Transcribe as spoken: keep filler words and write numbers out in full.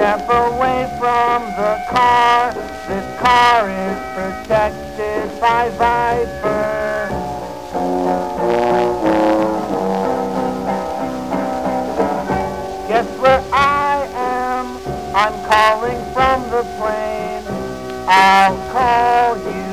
Step away from the car. This car is protected by Viper. Guess where I am? I'm calling from the plane. I'll call you